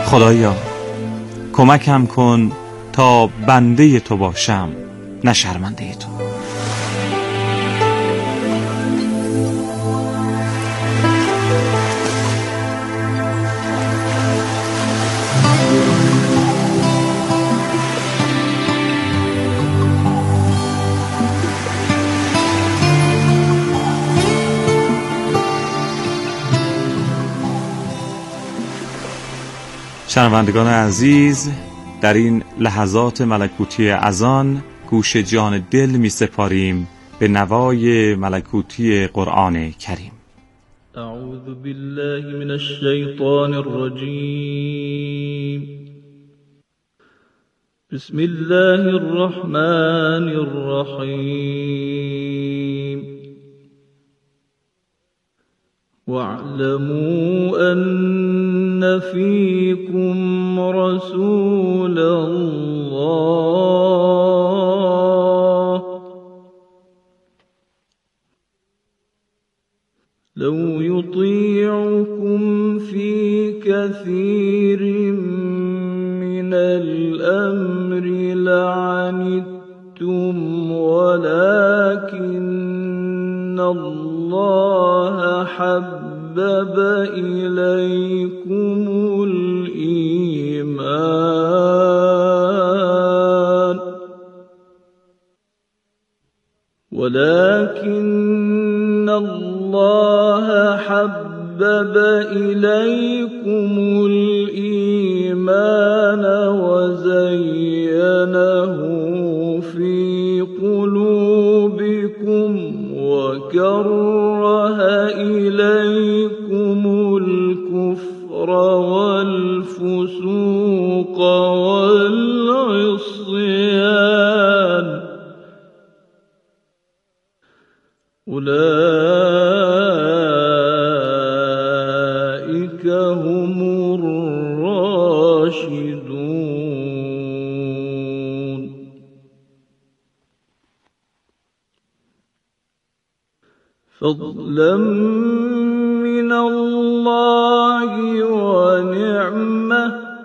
خدایا کمکم کن تا بنده تو باشم نه شرمنده تو. شنوندگان عزیز، در این لحظات ملکوتی اذان گوش جان دل می سپاریم به نوای ملکوتی قرآن کریم. اعوذ بالله من الشیطان الرجیم. بسم الله الرحمن الرحیم. واعلموا أن فيكم رسول الله لو يطيعكم في كثير من الأمر لعنتم ولكن الله حبب إليكم الإيمان وزينه في قلوبكم وكره إليكم الكفر والفسوق والعصيان أولئك هم الراشدون. فضلا من الله ونعمة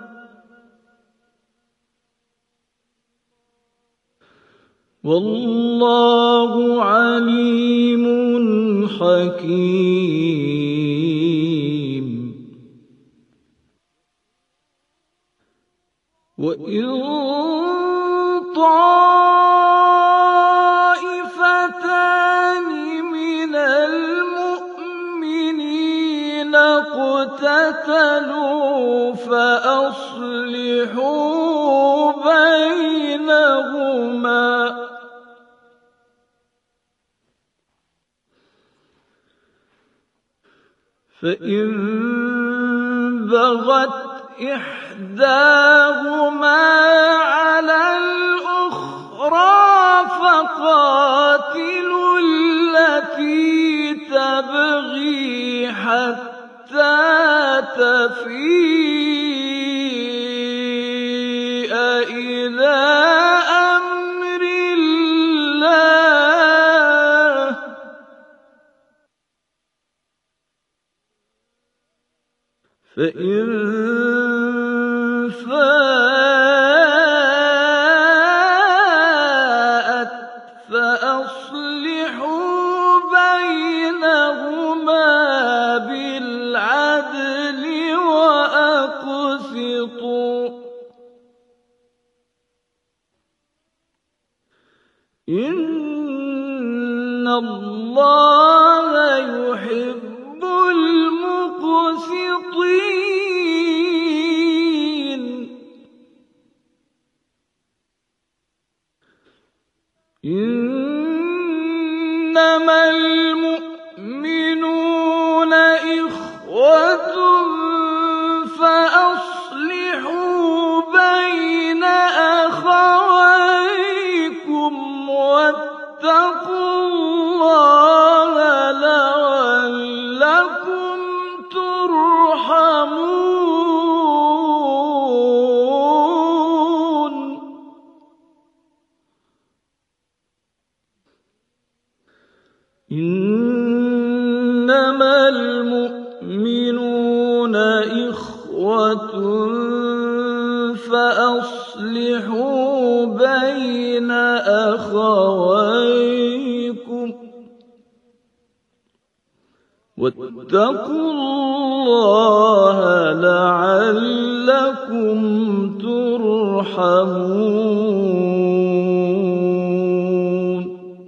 والله عليم حكيم. وإن طائفتان من المؤمنين اقتتلوا فأصلحوا بينهما فإن بغت إحداهما على الأخرى فقاتلوا التي تبغي حتى تفيء إلى أمر الله فإن فاءت فأصلحوا بينهما بالعدل وأقسطوا إن الله يحب المقسطين. إنما المؤمنون إخوة فأصلحوا بين أخويكم واتقوا الله لعلكم ترحمون. إن فأصلحوا بين أخويكم واتقوا الله لعلكم ترحمون.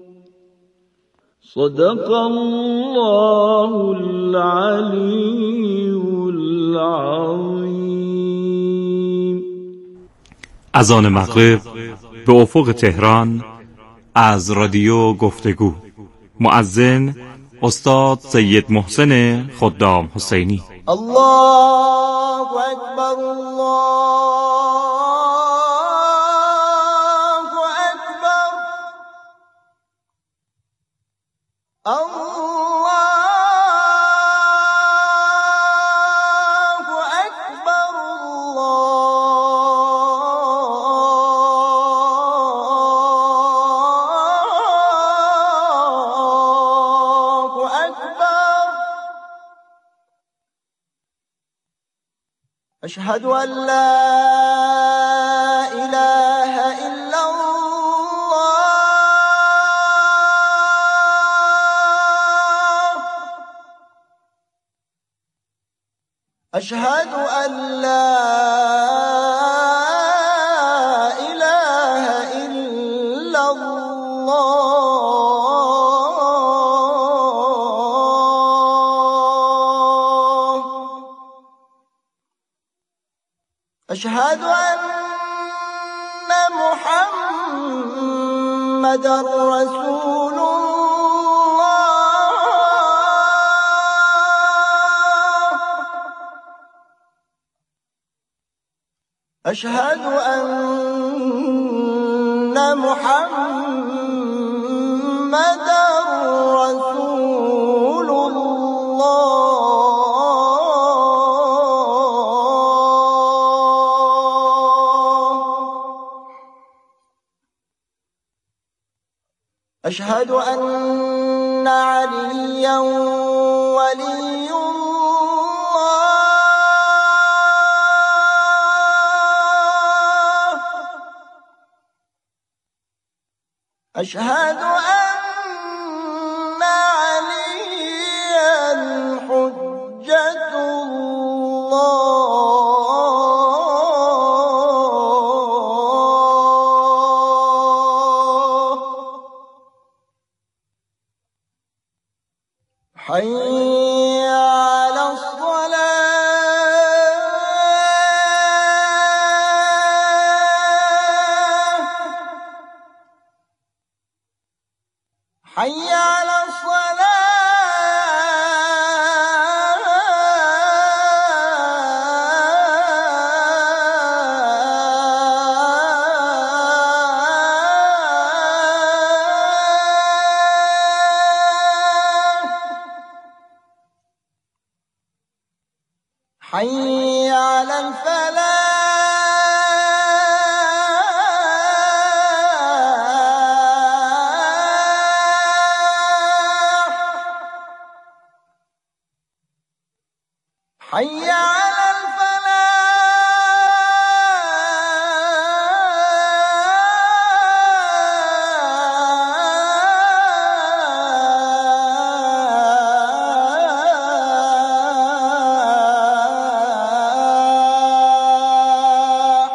صدق الله العلي العظيم. اذان مغرب به افق تهران از رادیو گفتگو. مؤذن استاد سید محسن خدام حسینی. الله اکبر، الله اکبر، الله اکبر، الله اکبر. أشهد أن لا إله إلا الله. أشهد أن لا إله إلا الله. أشهد أن محمدًا رسول الله. أشهد أن محمدًا رسول الله. أشهد أن عليا ولي الله. أشهد أن عليا حجة الله. حي على الصلاة. حي على الصلاة. حي على الفلاح. حي على الفلاح.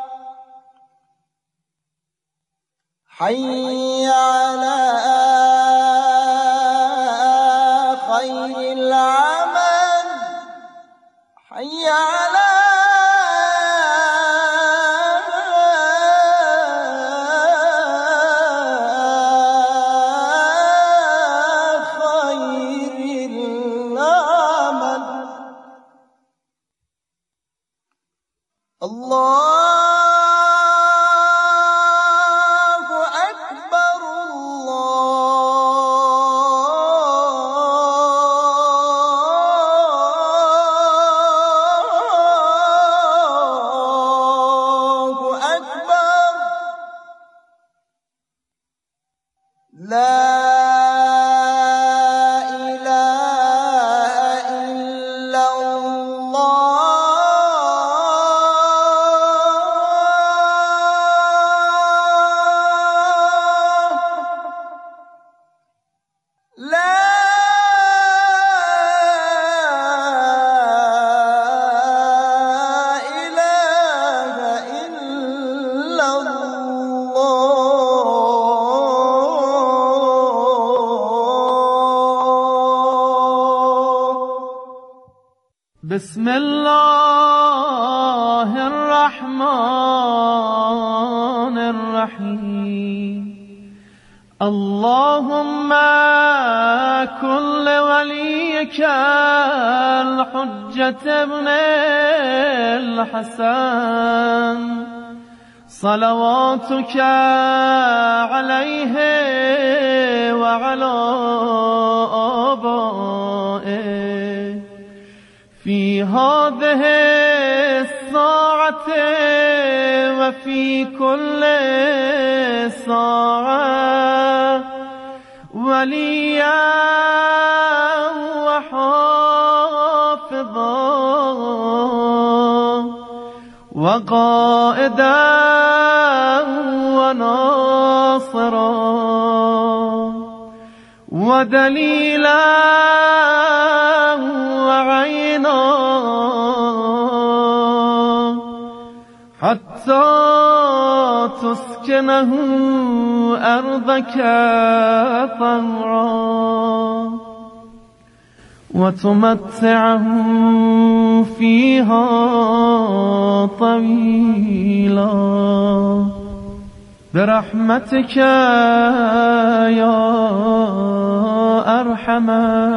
حي على خير العمل. حي على خير العمل. الله أكبر، الله أكبر. لا إله إلا الله. بسم الله الرحمن الرحیم. اللهم كن لوليك الحجة ابن الحسن صلواتك عليه وعلى آبائه في هذه الساعة وفي كل ساعة وليا وحافظا وقائدا وناصرا ودليلا وعينا حتى تسكنه أرضك طوعا وتمتعه فيها طويلا برحمتك يا أرحم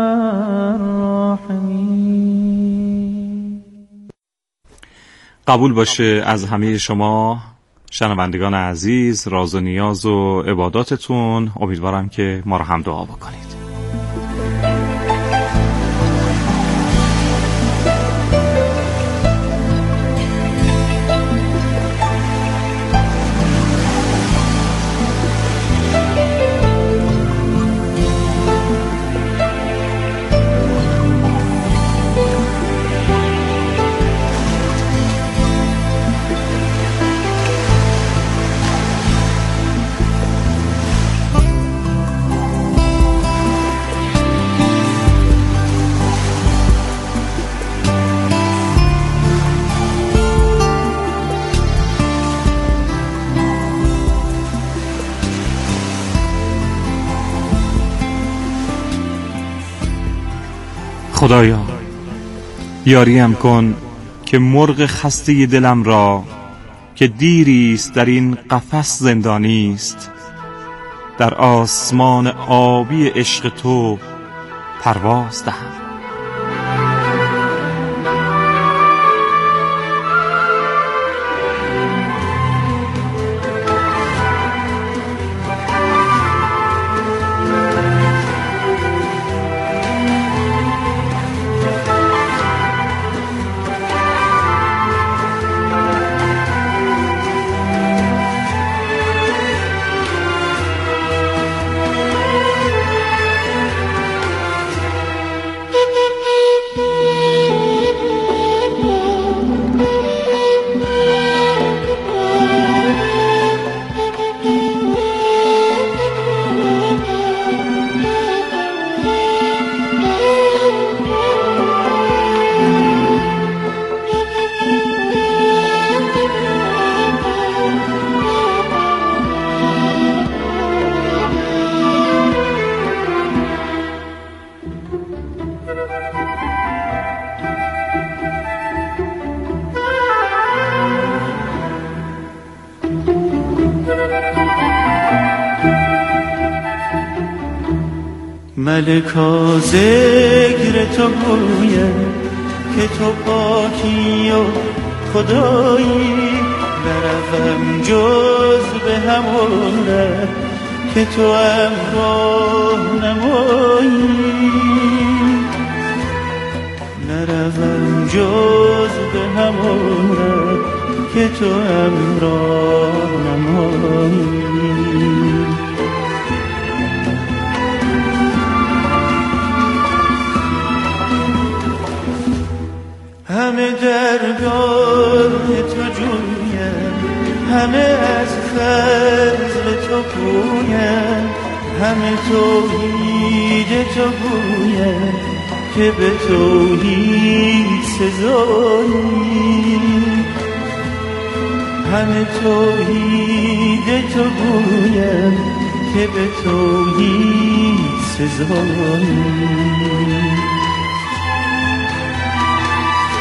الراحمين. قبول باشه از همه شما شنوندگان عزیز راز و نیاز و عباداتتون. امیدوارم که ما رو هم دعا بکنید. خدایا یاریم کن که مرغ خسته دلم را که دیریست در این قفس زندانی است در آسمان آبی عشق تو پرواز دهم. ملکا ذکر تو گوید که تو پاکی و خدایی نروم جز به همون ره که تو امراه نمایی نروم جز به همون ره که تو امراه نمایی همه درگاه تو جویم همه از فضل تو پویم همه توحید تو گویم که به توحید سزایی همه توحید تو گویم که به توحید سزایی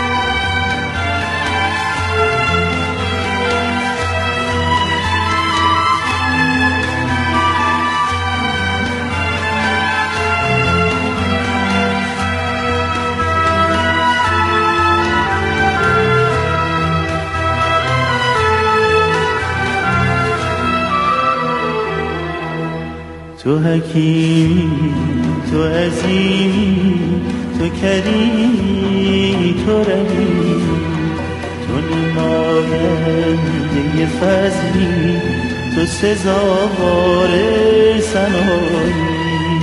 تو حکیمی، تو عظیمی، تو کریمی، تو رحیمی، تو نماینده فضلی، تو سزاوار ثنایی.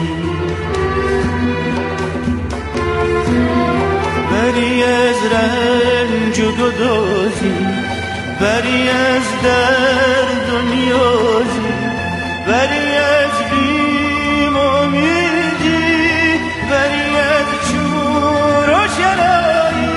بری از رنج و گدازی، بری از درد و نیازی، بری از بیم و امیدی، بری از شور و شرایی.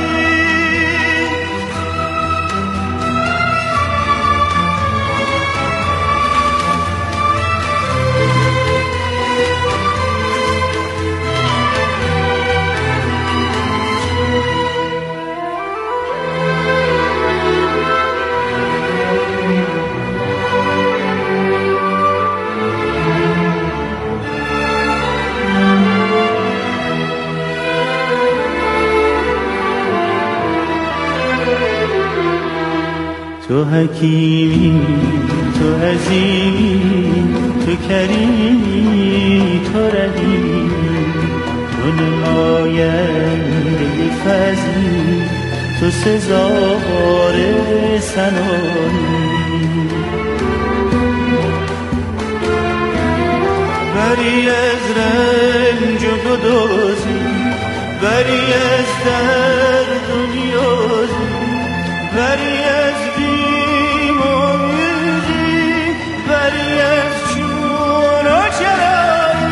تو حکیمی، تو عظیمی، تو کریمی، تو رحیمی، تو نماینده فضلی، تو سزاوار ثنایی. بری از رنج و گدازی، بری از درد و نیازی، بری از بیم و امیدی، بری از چون و چرایی.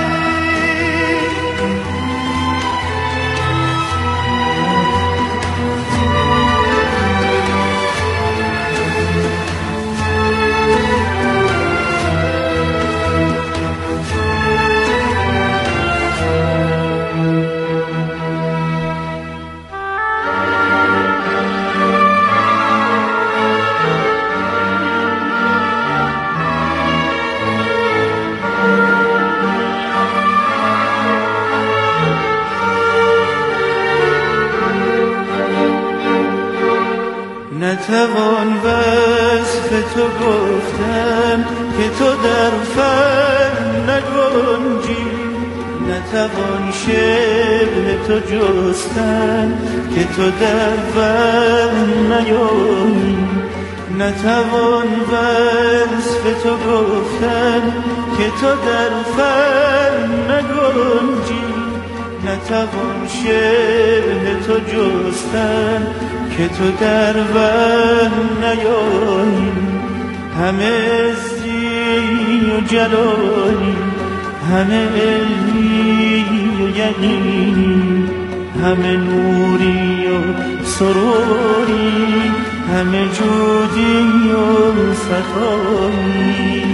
نتوان وصف تو گفتن که تو در فن نگنجی، نتوان شبه تو جستن که تو در فن نیایی. نتوان وصف تو گفتن که تو در فن نگنجی، نتوان شبه تو جستن که تو در بن نیایی. همه عزی و جلالی، همه علمی و یقینی، همه نوری و سروری، همه جودی و سخایی.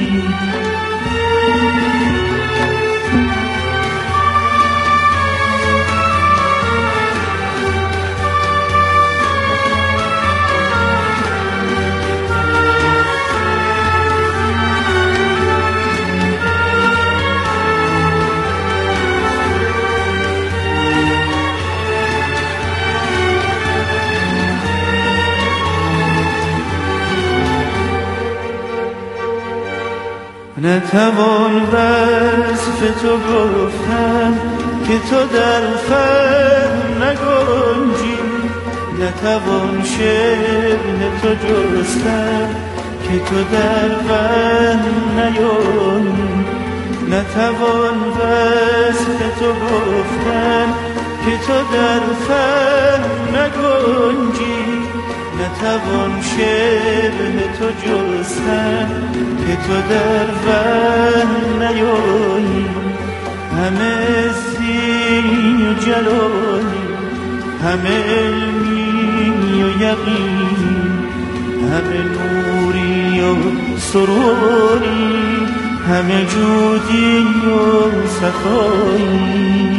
نتوان وصف تو گفتن که تو در فن نگنجی، نتوان شبه تو جستن که تو در بن نیایی. نتوان وصف تو گفتن که تو در فن نگنجی، نتوان شبه تو جستن که تو در بن نیایی. همه عزی و جلالی، همه علمی و یقینی، همه نوری و سروری، همه جودی و سخایی.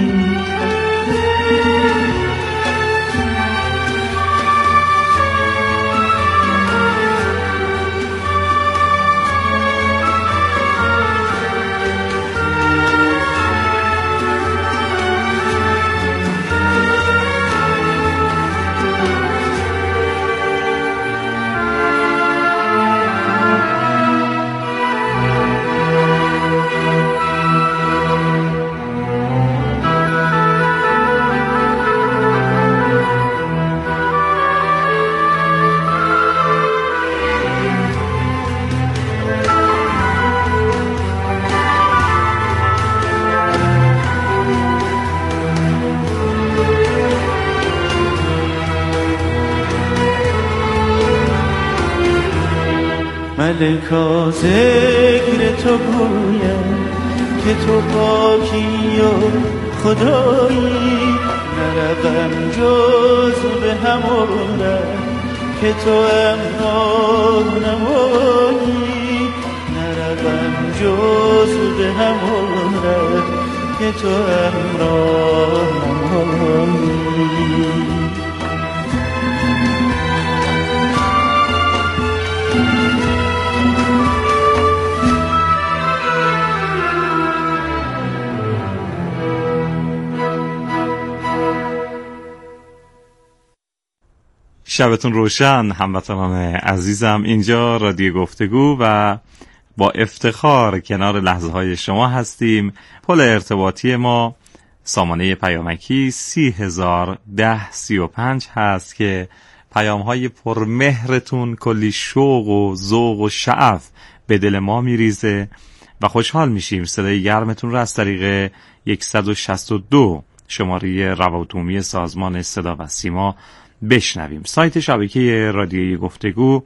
ملکا ذکر تو گویم که تو پاکی و خدایی، نروم جز به همون ره که تو امراه نمایی، نروم جز به همون ره که تو امراه نمایی. شبتون روشن هموطنان عزیزم، اینجا رادیو گفتگو و با افتخار کنار لحظه های شما هستیم. پل ارتباطی ما سامانه پیامکی 301035 هست که پیام های پرمهرتون کلی شوق و ذوق و شعف به دل ما میریزه و خوشحال میشیم صدای گرمتون رو از طریق 162 شماره روابط عمومی سازمان صدا و سیما بشنویم. سایت شبکه رادیوی گفتگو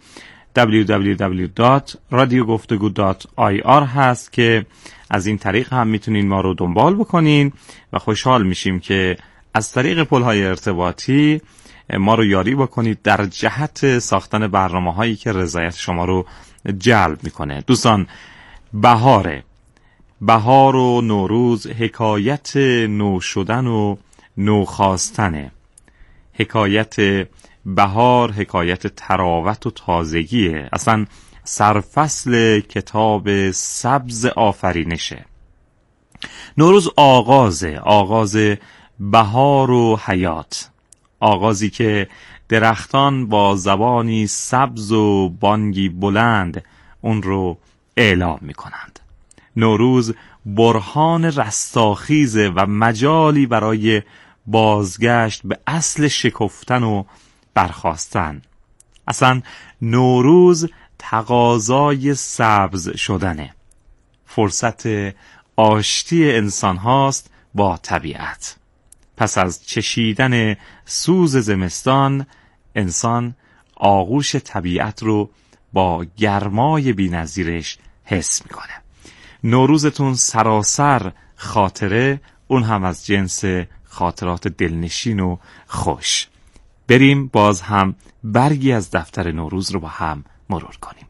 www.radiogoftegu.ir هست که از این طریق هم میتونین ما رو دنبال بکنین و خوشحال میشیم که از طریق پل‌های ارتباطی ما رو یاری بکنید در جهت ساختن برنامه‌هایی که رضایت شما رو جلب میکنه. دوستان، بهار و نوروز حکایت نو شدن و نو خواستنه. حکایت بهار حکایت تراوت و تازگیه. اصلا سرفصل کتاب سبز آفرینشه. نوروز آغاز بهار و حیات، آغازی که درختان با زبانی سبز و بانگی بلند اون رو اعلام می کنند. نوروز برهان رستاخیزه و مجالی برای بازگشت به اصل شکفتن و برخاستن. اصلا نوروز تقاضای سبز شدنه، فرصت آشتی انسان هاست با طبیعت. پس از چشیدن سوز زمستان، انسان آغوش طبیعت رو با گرمای بی‌نظیرش حس میکنه. نوروزتون سراسر خاطره، اون هم از جنس خاطرات دلنشین و خوش. بریم باز هم برگی از دفتر نوروز رو با هم مرور کنیم.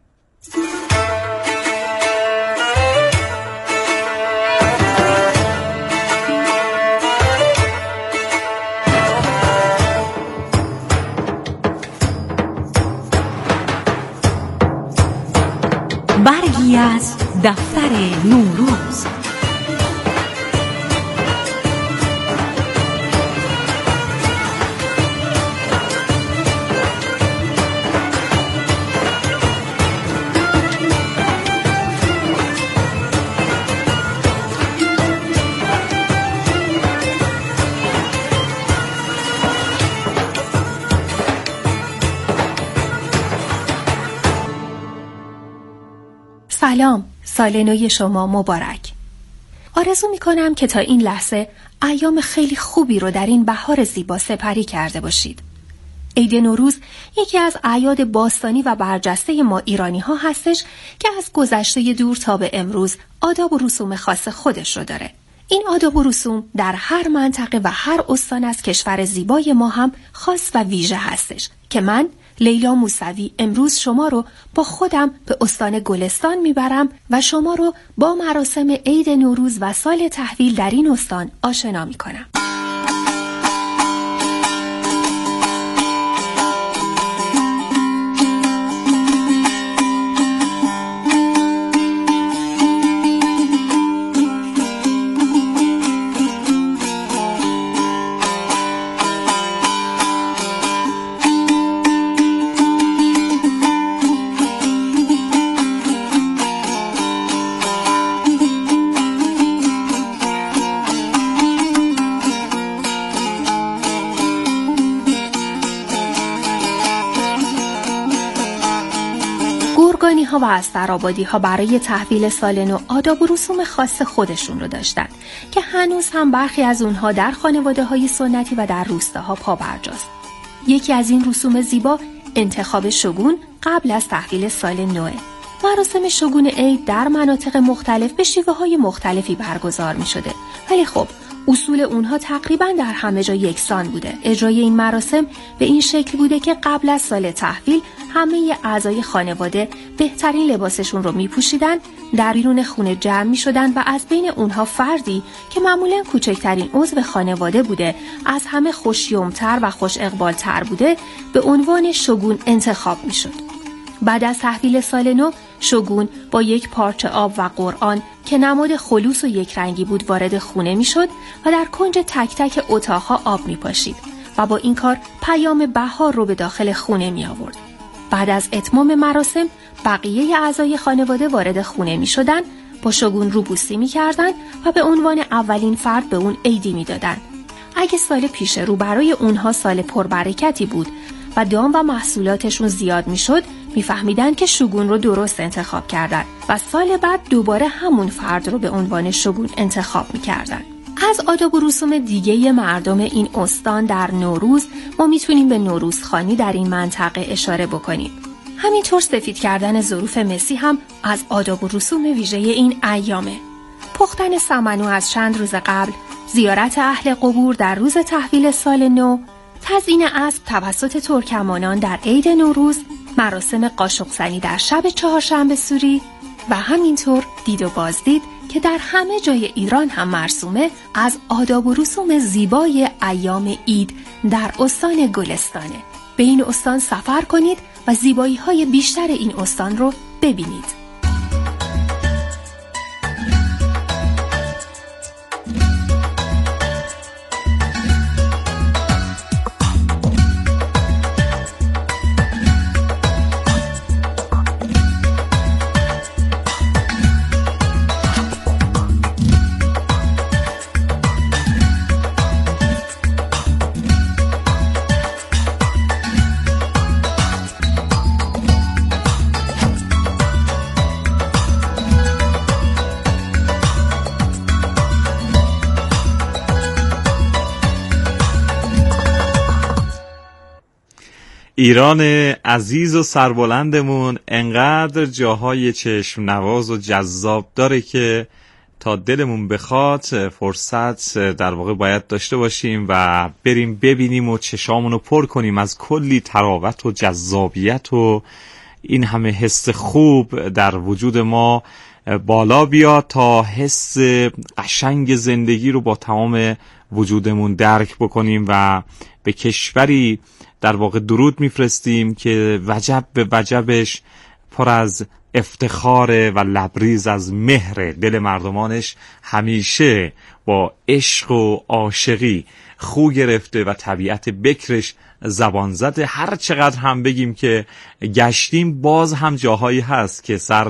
برگی از دفتر نوروز. سلام، سال نوی شما مبارک. آرزو میکنم که تا این لحظه ایام خیلی خوبی رو در این بهار زیبا سپری کرده باشید. عید نوروز یکی از اعیاد باستانی و برجسته ما ایرانی ها هستش که از گذشته دور تا به امروز آداب و رسوم خاص خودش رو داره. این آداب و رسوم در هر منطقه و هر استان از کشور زیبای ما هم خاص و ویژه هستش که من لیلا موسوی امروز شما رو با خودم به استان گلستان میبرم و شما رو با مراسم عید نوروز و سال تحویل در این استان آشنا میکنم. گرگانی ها و استرآبادی ها برای تحویل سال نو آداب و رسوم خاص خودشون رو داشتن که هنوز هم برخی از اونها در خانواده های سنتی و در روستاها پابرجاست. یکی از این رسوم زیبا انتخاب شگون قبل از تحویل سال نوه. مراسم شگون عید در مناطق مختلف به شیوه‌های مختلفی برگزار می‌شده، ولی خب اصول اونها تقریباً در همه جا یکسان بوده. اجرای این مراسم به این شکل بوده که قبل از سال تحویل همه اعضای خانواده بهترین لباسشون رو می‌پوشیدن، در بیرون خونه جمع می‌شدن و از بین اونها فردی که معمولاً کوچکترین عضو خانواده بوده، از همه خوشیومتر و خوش اقبالتر بوده، به عنوان شگون انتخاب می‌شد. بعد از تحویل سال نو، شگون با یک پارچه آب و قرآن که نماد خلوص و یک رنگی بود وارد خونه می شد و در کنج تک تک اتاقها آب می پاشید و با این کار پیام بهار رو به داخل خونه می آورد. بعد از اتمام مراسم بقیه اعضای خانواده وارد خونه می شدن، با شگون روبوسی می کردن و به عنوان اولین فرد به اون عیدی می دادن. اگه سال پیش رو برای اونها سال پربرکتی بود و دام و محصولاتشون زیاد می شد، میفهمیدن که شگون رو درست انتخاب کردن و سال بعد دوباره همون فرد رو به عنوان شگون انتخاب میکردن. از آداب و رسوم دیگه مردم این استان در نوروز ما میتونیم به نوروزخوانی در این منطقه اشاره بکنیم. همینطور سفید کردن ظروف مسی هم از آداب و رسوم ویژه این ایامه. پختن سمنو از چند روز قبل، زیارت اهل قبور در روز تحویل سال نو، تزیین اسب توسط ترکمانان در عید نوروز، مراسم قاشق زنی در شب چهارشنبه سوری و همینطور دید و بازدید که در همه جای ایران هم مرسومه، از آداب و رسوم زیبای ایام عید در استان گلستانه. به این استان سفر کنید و زیبایی‌های بیشتر این استان رو ببینید. ایران عزیز و سربلندمون انقدر جاهای چشم نواز و جذاب داره که تا دلمون بخواد فرصت در واقع باید داشته باشیم و بریم ببینیم و چشامونو پر کنیم از کلی تراوت و جذابیت و این همه حس خوب در وجود ما بالا بیاد تا حس قشنگ زندگی رو با تمام وجودمون درک بکنیم و به کشوری در واقع درود میفرستیم که وجب به وجبش پر از افتخار و لبریز از مهر، دل مردمانش همیشه با عشق و عاشقی خو گرفته و طبیعت بکرش زبان زده. هر چقدر هم بگیم که گشتیم باز هم جاهایی هست که سر